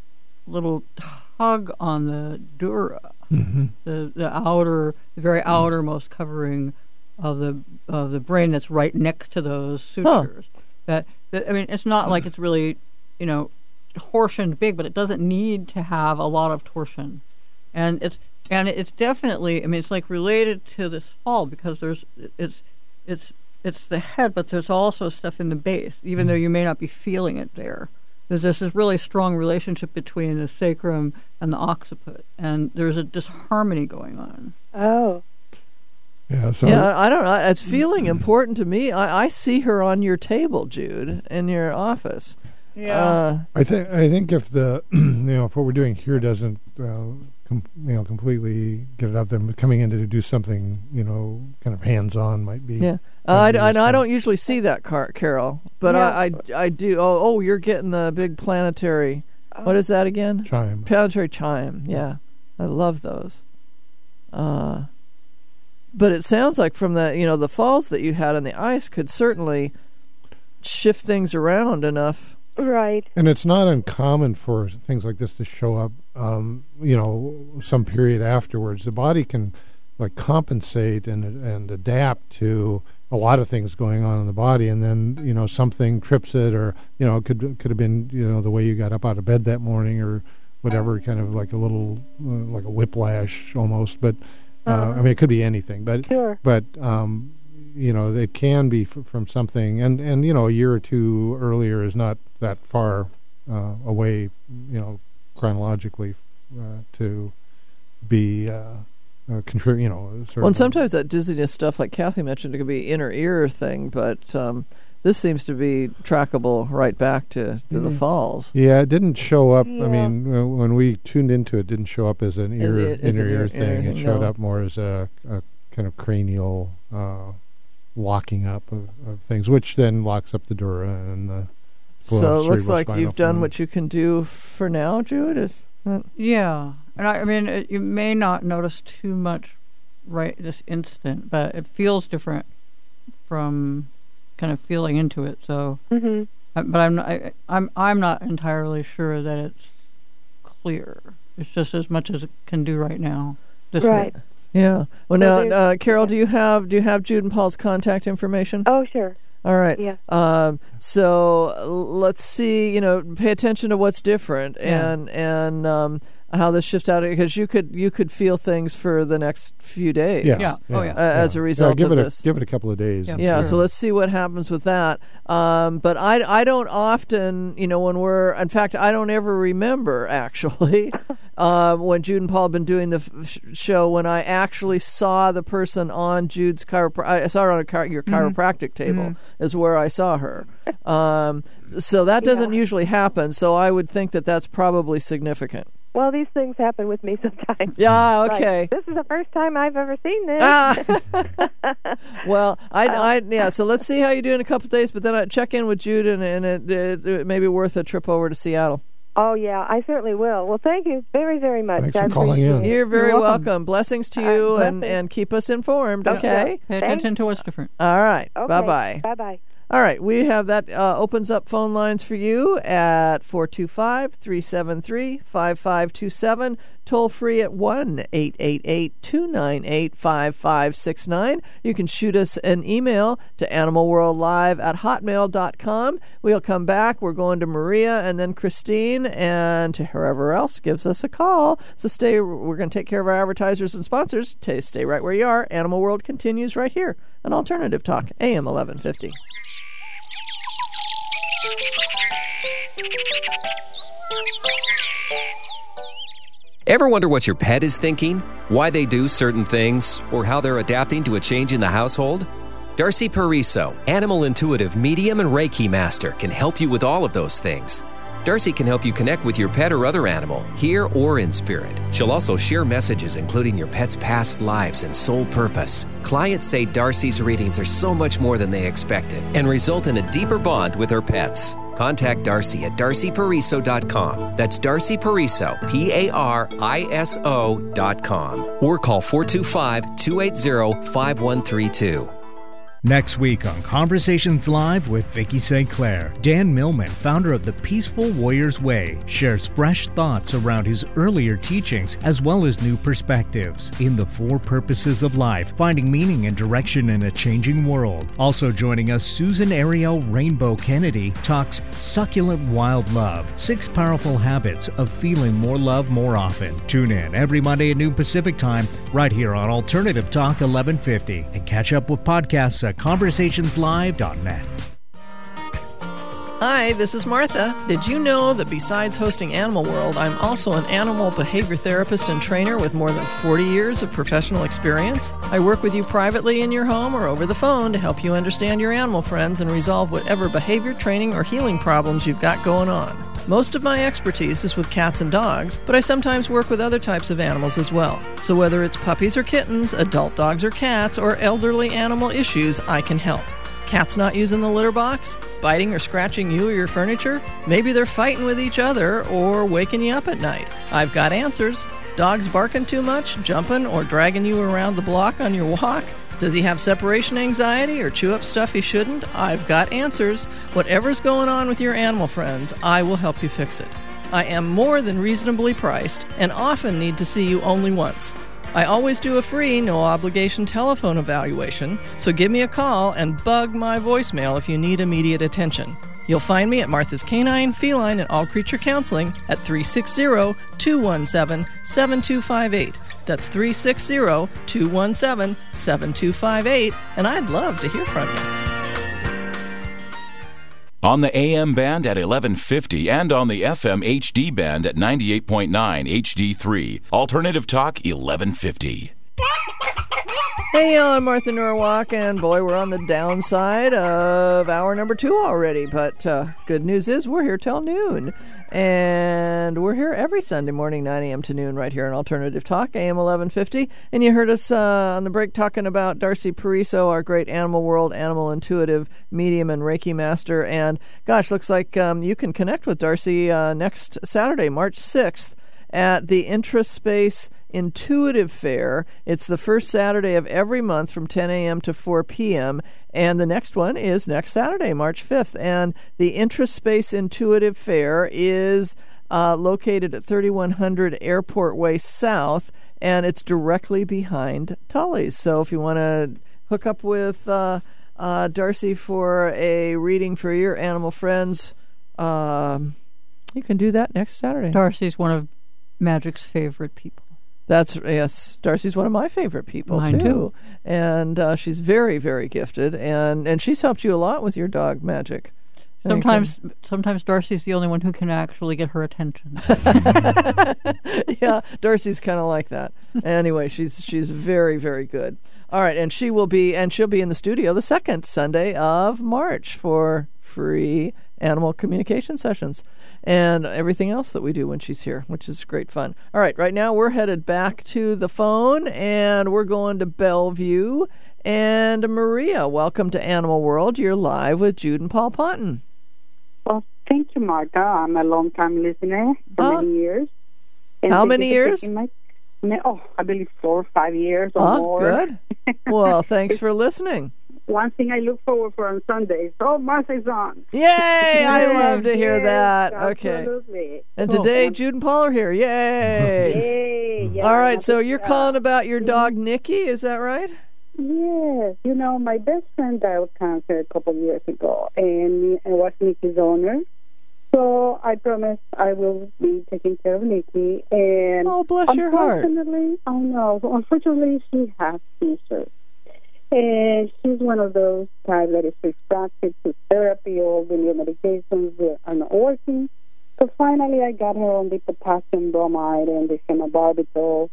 tug on the dura, the very outermost covering of the brain that's right next to those sutures. That I mean, it's not like it's really torsioned big, but it doesn't need to have a lot of torsion, and it's definitely. I mean, it's like related to this fall because it's the head, but there's also stuff in the base, even though you may not be feeling it there. There's this really strong relationship between the sacrum and the occiput, and there's a disharmony going on. Oh. Yeah, I don't know. It's feeling important to me. I see her on your table, Jude, in your office. Yeah. I think if the if what we're doing here doesn't completely get it up, then coming in to do something kind of hands-on might be. Yeah. I don't usually see that, Carol, but I do. Oh, you're getting the big planetary. What is that again? Chime. Planetary chime. Yeah, I love those. But it sounds like from the the falls that you had on the ice could certainly shift things around enough. Right. And it's not uncommon for things like this to show up, some period afterwards. The body can compensate and adapt to a lot of things going on in the body, and then something trips it, or it could have been the way you got up out of bed that morning, or whatever, kind of like a little like a whiplash almost. But I mean, it could be anything. But sure. But it can be from something, and a year or two earlier is not that far away, chronologically, to be contribute. Well, and sometimes that dizziness stuff, like Kathy mentioned, it could be inner ear thing, but this seems to be trackable right back to the falls. Yeah, it didn't show up. Yeah. I mean, when we tuned into it, it didn't show up as an inner ear thing. It showed up more as a kind of cranial locking up of things, which then locks up the dura and the. So it looks like you've done what you can do for now, Jude. Is that? Yeah, and I mean, you may not notice too much right this instant, but it feels different from kind of feeling into it. So, but I'm not entirely sure that it's clear. It's just as much as it can do right now. Right. Week. Yeah. Well, now, Carol, do you have Jude and Paul's contact information? Oh, sure. All right. Yeah. So let's see. Pay attention to what's different, and how this shifts out, because you could feel things for the next few days. Yes. Yeah. As a result of this. Give it a couple of days. Yeah. So let's see what happens with that. But I don't often, when we're. In fact, I don't ever remember actually when Jude and Paul have been doing the show when I actually saw the person on Jude's I saw her on your chiropractic table is where I saw her. So that doesn't usually happen. So I would think that that's probably significant. Well, these things happen with me sometimes. Yeah, okay. Like, this is the first time I've ever seen this. Well, so let's see how you do in a couple of days, but then I check in with Jude, and it may be worth a trip over to Seattle. Oh, yeah, I certainly will. Well, thank you very, very much. Thanks for calling in. You're very welcome. Blessings to you, and keep us informed, okay? Pay attention to what's different. All right. Okay. Bye-bye. Bye-bye. All right, we have that opens up phone lines for you at 425-373-5527, toll free at 1-888-298-5569. You can shoot us an email to animalworldlive@hotmail.com. We'll come back. We're going to Maria and then Christine and to whoever else gives us a call. So we're going to take care of our advertisers and sponsors. Stay right where you are. Animal World continues right here on Alternative Talk, AM 1150. Ever wonder what your pet is thinking, why they do certain things, or how they're adapting to a change in the household? Darcy Pariso, Animal Intuitive Medium and Reiki Master, can help you with all of those things. Darcy can help you connect with your pet or other animal, here or in spirit. She'll also share messages including your pet's past lives and soul purpose. Clients say Darcy's readings are so much more than they expected and result in a deeper bond with her pets. Contact Darcy at darcypariso.com. That's Darcy Pariso, Pariso.com. Or call 425-280-5132. Next week on Conversations Live with Vicki St. Clair, Dan Millman, founder of the Peaceful Warrior's Way, shares fresh thoughts around his earlier teachings as well as new perspectives in the 4 Purposes of Life, finding meaning and direction in a changing world. Also joining us, Susan Ariel Rainbow Kennedy talks Succulent Wild Love, 6 Powerful Habits of Feeling More Love More Often. Tune in every Monday at noon Pacific Time right here on Alternative Talk 1150 and catch up with podcasts at conversationslive.net. Hi, this is Martha. Did you know that besides hosting Animal World, I'm also an animal behavior therapist and trainer with more than 40 years of professional experience? I work with you privately in your home or over the phone to help you understand your animal friends and resolve whatever behavior training or healing problems you've got going on. Most of my expertise is with cats and dogs, but I sometimes work with other types of animals as well. So whether it's puppies or kittens, adult dogs or cats, or elderly animal issues, I can help. Cats not using the litter box? Biting or scratching you or your furniture? Maybe they're fighting with each other or waking you up at night. I've got answers. Dogs barking too much, jumping, or dragging you around the block on your walk? Does he have separation anxiety or chew up stuff he shouldn't? I've got answers. Whatever's going on with your animal friends, I will help you fix it. I am more than reasonably priced and often need to see you only once. I always do a free, no-obligation telephone evaluation, so give me a call and bug my voicemail if you need immediate attention. You'll find me at Martha's Canine, Feline, and All Creature Counseling at 360-217-7258. That's 360-217-7258, and I'd love to hear from you. On the AM band at 1150 and on the FM HD band at 98.9 HD3. Alternative Talk 1150. Hey, I'm Martha Norwalk, and boy, we're on the downside of hour number 2 already, but good news is we're here till noon. And we're here every Sunday morning, 9 a.m. to noon, right here on Alternative Talk, AM 1150. And you heard us on the break talking about Darcy Pariso, our great Animal World, Animal Intuitive Medium and Reiki Master. And gosh, looks like you can connect with Darcy next Saturday, March 6th, at the IntraSpace Intuitive Fair. It's the first Saturday of every month from 10 a.m. to 4 p.m., and the next one is next Saturday, March 5th. And the IntraSpace Intuitive Fair is located at 3100 Airport Way South, and it's directly behind Tully's. So if you want to hook up with Darcy for a reading for your animal friends, you can do that next Saturday. Darcy's one of Magic's favorite people. Yes, Darcy's one of my favorite people. Mine too. And she's very, very gifted, and she's helped you a lot with your dog, Magic. Sometimes Darcy's the only one who can actually get her attention. Yeah, Darcy's kind of like that. Anyway, she's very, very good. All right, and she'll be in the studio the second Sunday of March for free animal communication sessions and everything else that we do when she's here, which is great fun. All right, right now we're headed back to the phone, and we're going to Bellevue. And Maria, welcome to Animal World. You're live with Jude and Paul Ponton. Well, thank you, Martha. I'm a long-time listener for many years. And how many years? I believe 4 or 5 years or more. Good. Well, thanks for listening. One thing I look forward for on Sundays. Martha's on. Yay! I love to hear that. Absolutely. Okay. And today, Jude and Paul are here. Yay! Yay! Yeah, all right, so you're calling about your dog, Nikki, is that right? Yes. You know, my best friend died of cancer a couple of years ago, and I was Nikki's owner. So I promised I will be taking care of Nikki. And bless your heart. Unfortunately, she has seizures. And she's one of those types that is refracted to therapy. All the new medications are not working. So finally, I got her on the potassium bromide and the phenobarbital,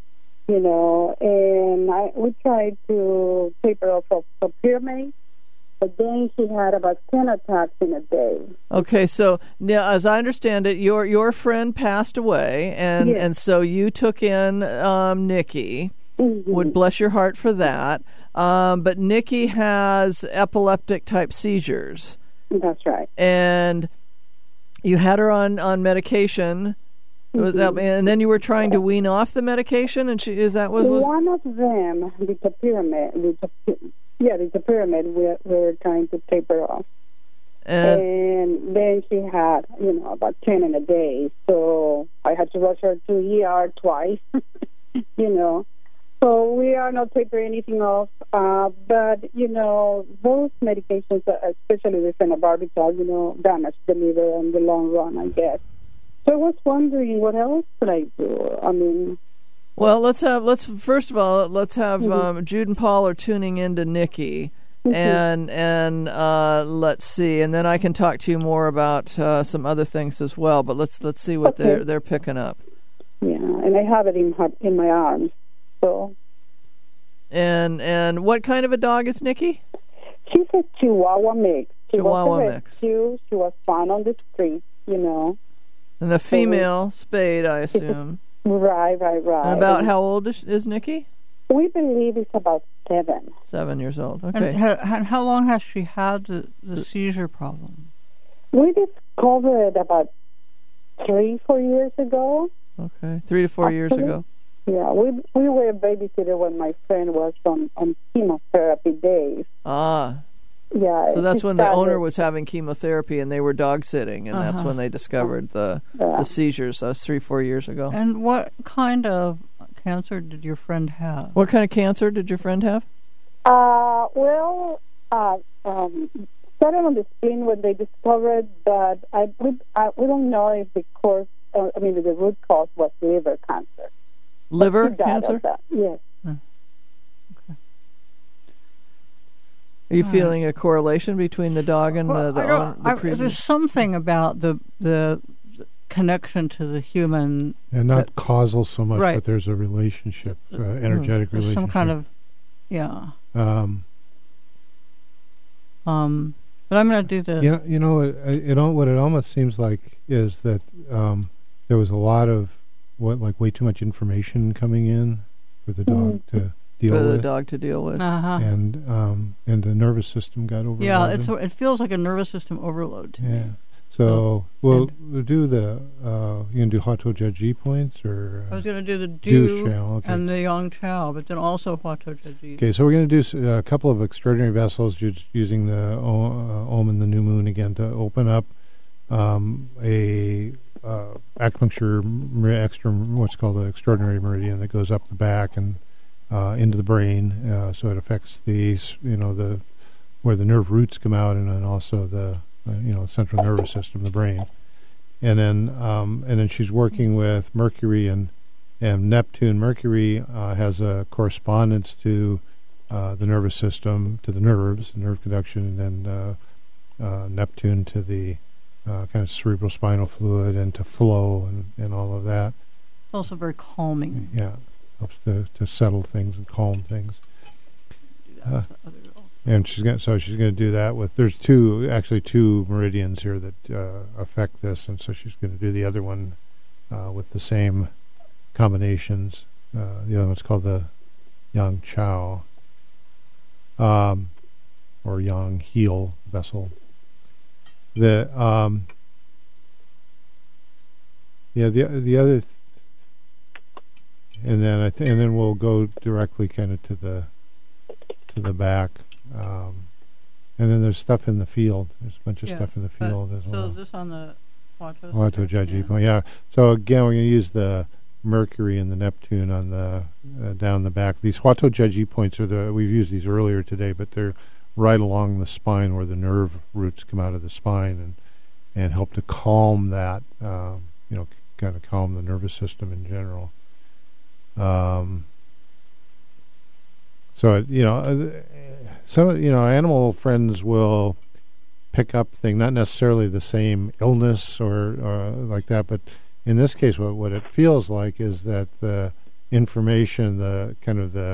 and we tried to taper off of topiramate, but then she had about 10 attacks in a day. Okay, so now, as I understand it, your friend passed away, and so you took in Nikki. Mm-hmm. Would bless your heart for that. But Nikki has epileptic-type seizures. That's right. And you had her on medication. Was that, and then you were trying to wean off the medication, and was one of them, the topiramate, the topiramate we were trying to taper off. And then she had, about 10 in a day. So I had to rush her to ER twice, So we are not tapering anything off. But, those medications, especially the phenobarbital, damage the liver in the long run, I guess. So I was wondering, what else could I do? I mean... Well, let's first of all, Jude and Paul are tuning into Nikki, and let's see, and then I can talk to you more about some other things as well. But let's see what they're picking up. Yeah, and I have it in my arms. So. And what kind of a dog is Nikki? She's a Chihuahua mix. Chihuahua mix. She was found on the street, And a female spayed, I assume. Right. And about how old is Nikki? We believe it's about 7. 7 years old. Okay. And how long has she had the seizure problem? We discovered it about 3-4 years ago. Okay, 3 to 4 years ago. Yeah, we were a babysitter when my friend was on chemotherapy days. Ah. Yeah. So that's when the owner was having chemotherapy and they were dog sitting, and that's when they discovered the seizures. That was 3-4 years ago. And what kind of cancer did your friend have? What kind of cancer did your friend have? Started on the spleen when they discovered, but we don't know if the root cause was liver cancer. Liver cancer? Yes. Okay. Are you feeling a correlation between the dog and the previous? There's something about the connection to the human, and not causal so much, right. But there's a relationship, energetic relationship. Some kind of, But I'm going to do the. What it almost seems like is that there was a lot of way too much information coming in for the dog to deal with. For the dog to deal with. And the nervous system got overloaded. Yeah, it feels like a nervous system overload to me. So we'll do the. You can do Huatou Jiaji points, or I was going to do the Du and the Yang Chao, but then also Huatou Jiaji. Okay, so we're going to do a couple of extraordinary vessels, using the Om and the New Moon again to open up a acupuncture what's called an extraordinary meridian that goes up the back and into the brain, so it affects where the nerve roots come out, and then also the central nervous system, the brain, and then she's working with Mercury and Neptune. Mercury has a correspondence to the nervous system, to the nerves, nerve conduction, and then Neptune to the kind of cerebral spinal fluid and to flow and all of that. Also very calming. Yeah, helps to settle things and calm things. And she's going to do that with. There's two meridians here that affect this, and so she's going to do the other one with the same combinations. The other one's called the Yang Chao, or Yang Heel vessel. The other, and then and then we'll go directly kind of to the back, and then there's stuff in the field. There's a bunch of stuff in the field as well. So this on the Huatou Jiaji point, yeah. So again, we're going to use the Mercury and the Neptune on the down the back. These Huatou Jiaji points we've used these earlier today, but they're right along the spine where the nerve roots come out of the spine and help to calm that, kind of calm the nervous system in general. So some animal friends will pick up thing, not necessarily the same illness or like that, but in this case, what it feels like is that the information, the kind of the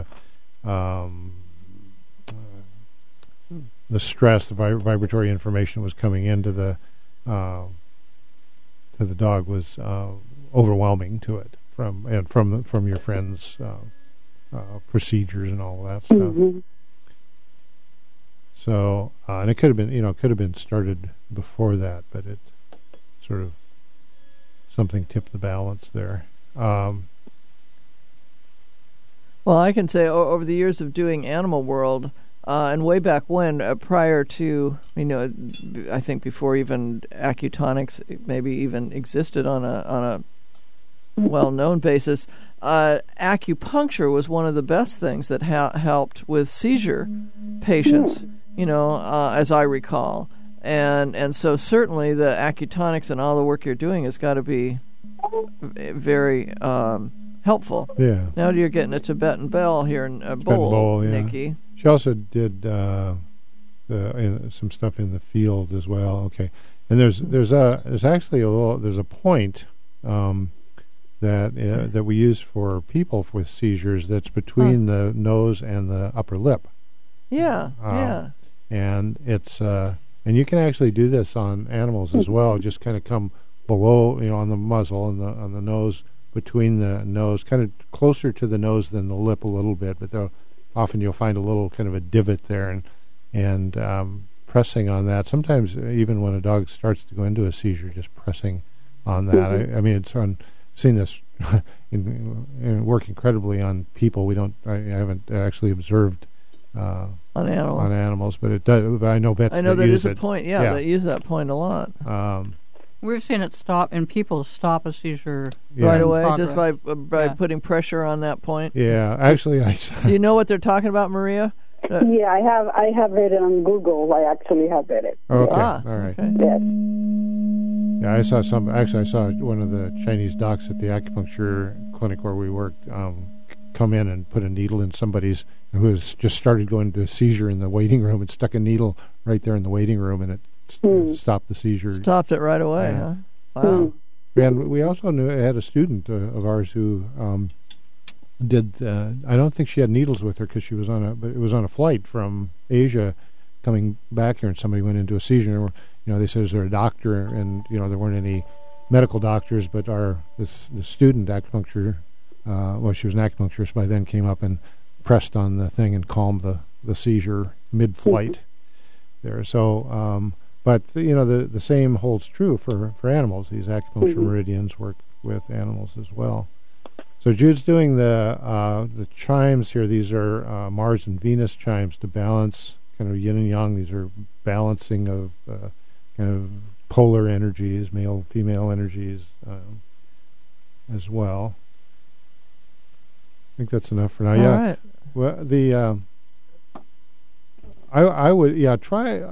stress, the vibratory information was coming into the to the dog was overwhelming to it from your friend's procedures and all that stuff. Mm-hmm. So and it could have been started before that, but it sort of something tipped the balance there. Well, I can say over the years of doing Animal World, and way back when, prior to, I think before even Accutonics maybe even existed on a well-known basis, acupuncture was one of the best things that helped with seizure patients, as I recall. And so certainly the Accutonics and all the work you're doing has got to be very helpful. Yeah. Now you're getting a Tibetan Bell here in Bowl, yeah. Nikki. She also did some stuff in the field as well. Okay, and there's actually a point that we use for people with seizures that's between the nose and the upper lip. Yeah, and it's and you can actually do this on animals as well. Just kind of come below, on the muzzle and on the nose, between the nose, kind of closer to the nose than the lip a little bit, but often you'll find a little kind of a divot there, and pressing on that. Sometimes even when a dog starts to go into a seizure, just pressing on that. Mm-hmm. I mean, seen this in work incredibly on people. I haven't actually observed on animals, but it does. But I know vets. I know that is use a point. Yeah, they use that point a lot. We've seen it stop, and people stop a seizure right away just by putting pressure on that point. Yeah, actually, So you know what they're talking about, Maria? Yeah, I have read it on Google. I actually have read it. Okay, all right. Okay. Yes. Yeah, I saw some. Actually, I saw one of the Chinese docs at the acupuncture clinic where we worked come in and put a needle in somebody's who has just started going to a seizure in the waiting room and stuck a needle right there in the waiting room, and it stopped the seizure. Stopped it right away, huh? Wow. And we also had a student of ours who did. I don't think she had needles with her because she was but it was on a flight from Asia, coming back here, and somebody went into a seizure. And they said, "Is there a doctor?" And there weren't any medical doctors, but the student acupuncture. She was an acupuncturist by then. Came up and pressed on the thing and calmed the seizure mid-flight there. So. But the same holds true for animals. These acupuncture meridians work with animals as well. So Jude's doing the chimes here. These are Mars and Venus chimes to balance kind of yin and yang. These are balancing of kind of polar energies, male, female energies as well. I think that's enough for now. All right. Well, I would try if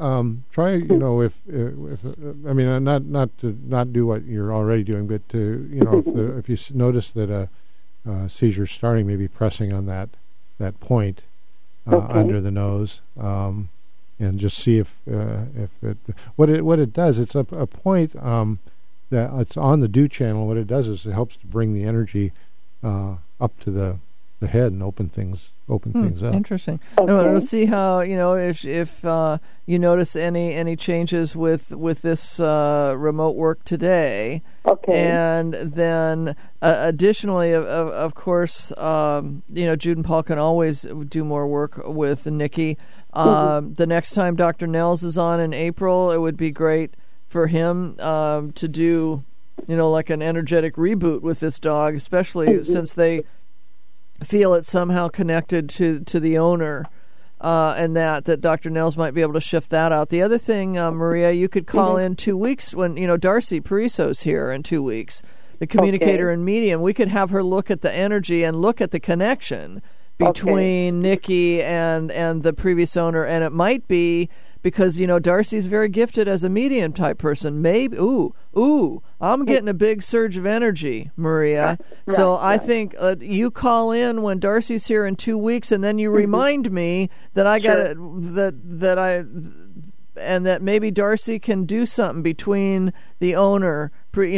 I mean not to not do what you're already doing, but to if you notice that a seizure starting, maybe pressing on that point under the nose, and just see if it what it does. It's a point that it's on the do channel. What it does is it helps to bring the energy up to the head and open things up. Interesting. Okay. Let's see how if you notice any changes with this remote work today. Okay. And then additionally, of course, Jude and Paul can always do more work with Nikki. The next time Dr. Nels is on in April, it would be great for him to do like an energetic reboot with this dog, especially since they feel it's somehow connected to the owner, and that Dr. Nels might be able to shift that out. The other thing, Maria, you could call in 2 weeks when Darcy Pariso's here in 2 weeks, the communicator and medium. We could have her look at the energy and look at the connection between Nikki and the previous owner, and it might be because Darcy's very gifted as a medium type person. Maybe I'm getting a big surge of energy, Maria. So I think you call in when Darcy's here in 2 weeks, and then you remind me that I got that maybe Darcy can do something between the owner,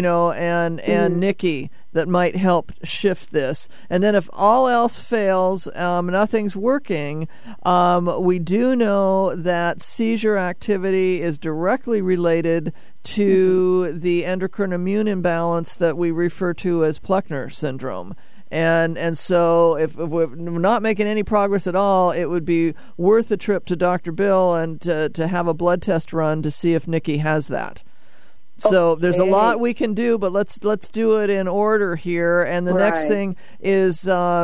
and Nikki that might help shift this. And then if all else fails, nothing's working, we do know that seizure activity is directly related to the endocrine immune imbalance that we refer to as Pleckner syndrome. And so if we're not making any progress at all, it would be worth a trip to Dr. Bill and to have a blood test run to see if Nikki has that. So there's a lot we can do, but let's do it in order here. And the next thing is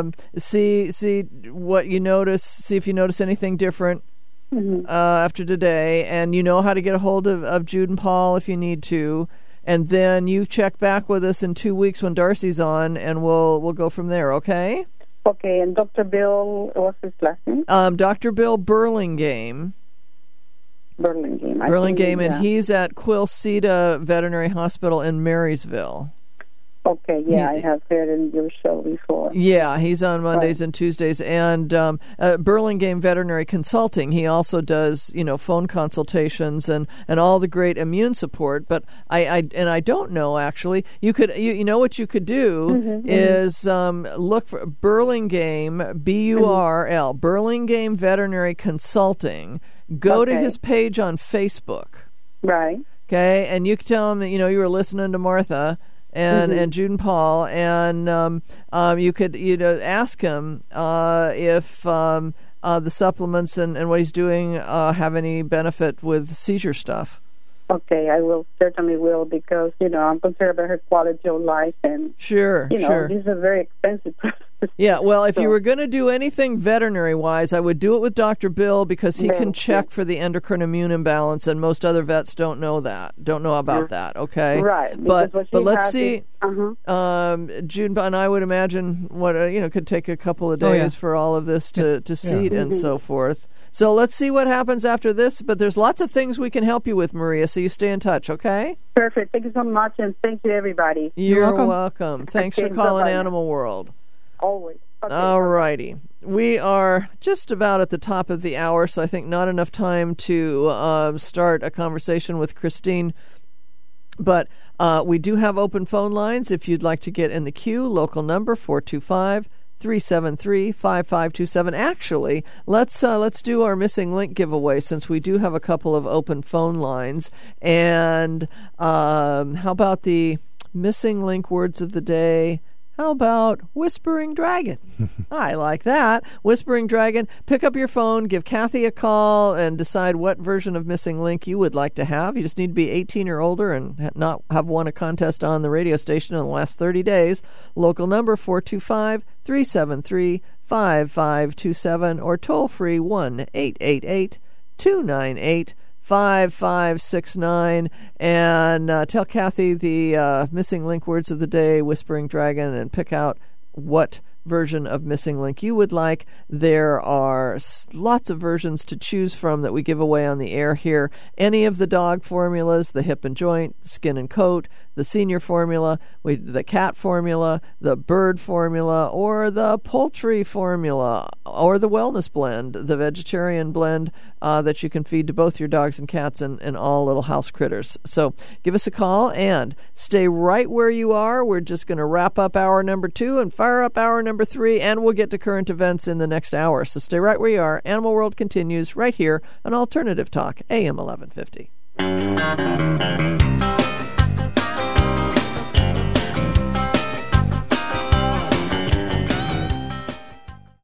see what you notice, see if you notice anything different after today, and you know how to get a hold of Jude and Paul if you need to. And then you check back with us in 2 weeks when Darcy's on, and we'll go from there, okay? Okay, and Dr. Bill, what's his last name? Dr. Bill Burlingame. Burlingame, and he's at Quilceda Veterinary Hospital in Marysville. Okay, I have heard in your show before. Yeah, he's on Mondays and Tuesdays. And Burlingame Veterinary Consulting, he also does, phone consultations and all the great immune support. But I don't know, actually. You know what you could do is look for Burlingame, B-U-R-L, Burlingame Veterinary Consulting. Go to his page on Facebook. Right. Okay, and you can tell him that, you were listening to Martha and Jude and Paul, and you could ask him if the supplements and what he's doing have any benefit with seizure stuff. Okay, I certainly will, because I'm concerned about her quality of life, and sure. These are very expensive process. Yeah, well, if you were going to do anything veterinary-wise, I would do it with Dr. Bill, because he can check for the endocrine immune imbalance, and most other vets don't know about that, okay? Right. But let's see. Jude and I would imagine could take a couple of days for all of this to seed and so forth. So let's see what happens after this, but there's lots of things we can help you with, Maria, so you stay in touch, okay? Perfect. Thank you so much, and thank you, everybody. You're welcome. Thanks for calling Animal World. Always. Okay. All righty. We are just about at the top of the hour, so I think not enough time to start a conversation with Christine. But we do have open phone lines if you'd like to get in the queue. Local number 425-373-5527. Actually, let's do our missing link giveaway, since we do have a couple of open phone lines. And how about the missing link words of the day? How about Whispering Dragon? I like that. Whispering Dragon. Pick up your phone, give Kathy a call, and decide what version of Missing Link you would like to have. You just need to be 18 or older and not have won a contest on the radio station in the last 30 days. Local number 425-373-5527 or toll free 1-888-298-5569, and tell Kathy the missing link words of the day, Whispering Dragon, and pick out what version of Missing Link you would like. There are lots of versions to choose from that we give away on the air here. Any of the dog formulas, the hip and joint, skin and coat, the senior formula, the cat formula, the bird formula, or the poultry formula, or the wellness blend, the vegetarian blend that you can feed to both your dogs and cats and all little house critters. So give us a call and stay right where you are. We're just going to wrap up hour number 2 and fire up hour number 3, and we'll get to current events in the next hour. So stay right where you are. Animal World continues right here on Alternative Talk, AM 1150.